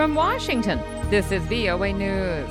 From Washington, this is VOA News.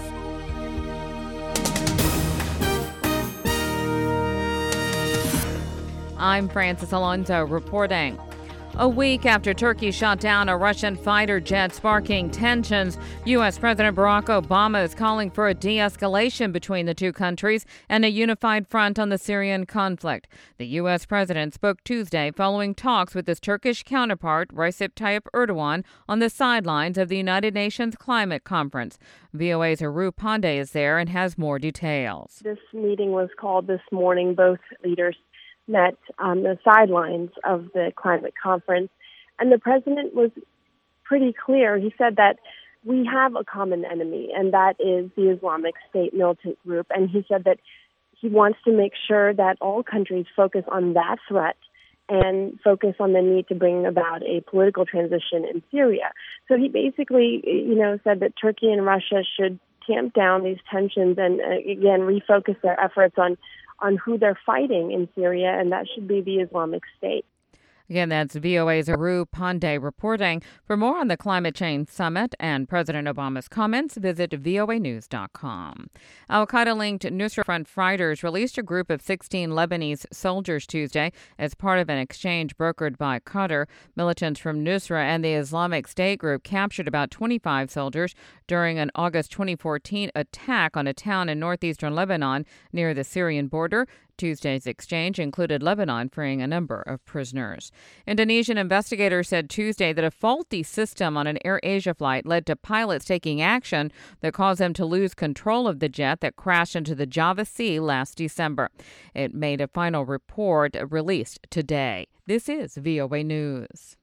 I'm Francis Alonso reporting. A week after Turkey shot down a Russian fighter jet sparking tensions, U.S. President Barack Obama is calling for a de-escalation between the two countries and a unified front on the Syrian conflict. The U.S. president spoke Tuesday following talks with his Turkish counterpart, Recep Tayyip Erdogan, on the sidelines of the United Nations Climate Conference. VOA's Aru Pandey is there and has more details. This meeting was called this morning. Both leaders met on the sidelines of the climate conference, and the president was pretty clear. He said that we have a common enemy, and that is the Islamic State militant group, and he said that he wants to make sure that all countries focus on that threat and focus on the need to bring about a political transition in Syria. So he basically, said that Turkey and Russia should tamp down these tensions and, again, refocus their efforts on who they're fighting in Syria, and that should be the Islamic State. Again, that's VOA's Aru Pandey reporting. For more on the Climate Change Summit and President Obama's comments, visit voanews.com. Al-Qaeda-linked Nusra Front fighters released a group of 16 Lebanese soldiers Tuesday as part of an exchange brokered by Qatar. Militants from Nusra and the Islamic State group captured about 25 soldiers during an August 2014 attack on a town in northeastern Lebanon near the Syrian border. Tuesday's exchange included Lebanon freeing a number of prisoners. Indonesian investigators said Tuesday that a faulty system on an AirAsia flight led to pilots taking action that caused them to lose control of the jet that crashed into the Java Sea last December. It made a final report released today. This is VOA News.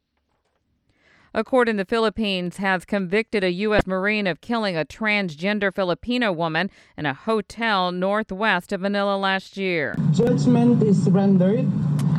A court in the Philippines has convicted a U.S. Marine of killing a transgender Filipino woman in a hotel northwest of Manila last year. Judgment is rendered,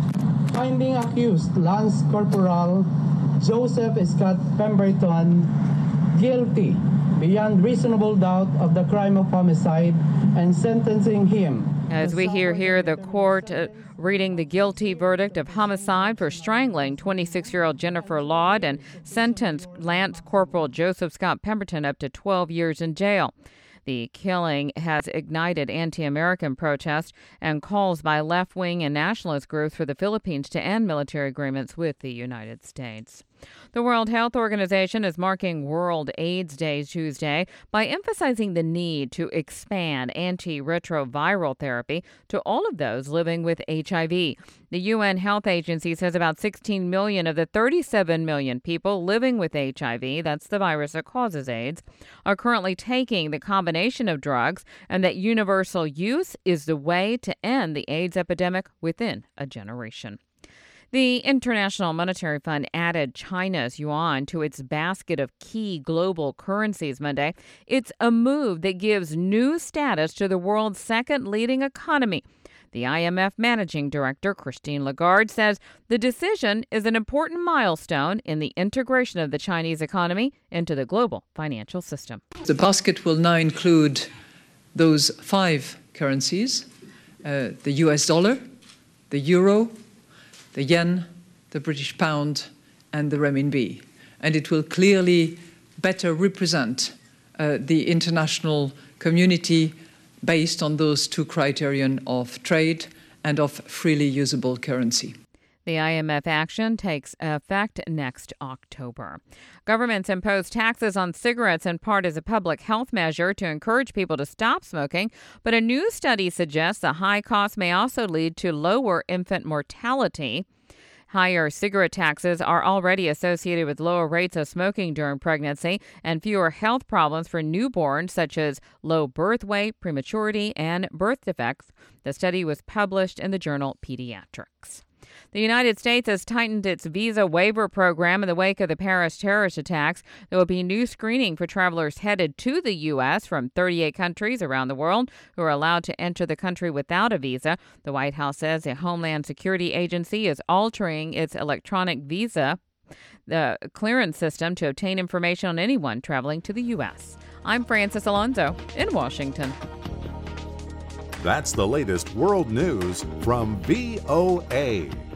finding accused Lance Corporal Joseph Scott Pemberton guilty beyond reasonable doubt of the crime of homicide and sentencing him. As we hear here, the court reading the guilty verdict of homicide for strangling 26-year-old Jennifer Laud and sentenced Lance Corporal Joseph Scott Pemberton up to 12 years in jail. The killing has ignited anti-American protests and calls by left-wing and nationalist groups for the Philippines to end military agreements with the United States. The World Health Organization is marking World AIDS Day Tuesday by emphasizing the need to expand antiretroviral therapy to all of those living with HIV. The UN Health Agency says about 16 million of the 37 million people living with HIV, that's the virus that causes AIDS, are currently taking the combination of drugs, and that universal use is the way to end the AIDS epidemic within a generation. The International Monetary Fund added China's yuan to its basket of key global currencies Monday. It's a move that gives new status to the world's second leading economy. The IMF managing director, Christine Lagarde, says the decision is an important milestone in the integration of the Chinese economy into the global financial system. The basket will now include those 5 currencies, the US dollar, the euro, the yen, the British pound, and the renminbi. And it will clearly better represent the international community based on those 2 criterion of trade and of freely usable currency. The IMF action takes effect next October. Governments impose taxes on cigarettes in part as a public health measure to encourage people to stop smoking, but a new study suggests the high cost may also lead to lower infant mortality. Higher cigarette taxes are already associated with lower rates of smoking during pregnancy and fewer health problems for newborns, such as low birth weight, prematurity, and birth defects. The study was published in the journal Pediatrics. The United States has tightened its visa waiver program in the wake of the Paris terrorist attacks. There will be new screening for travelers headed to the U.S. from 38 countries around the world who are allowed to enter the country without a visa. The White House says the Homeland Security Agency is altering its electronic visa, the clearance system, to obtain information on anyone traveling to the U.S. I'm Francis Alonso in Washington. That's the latest world news from VOA.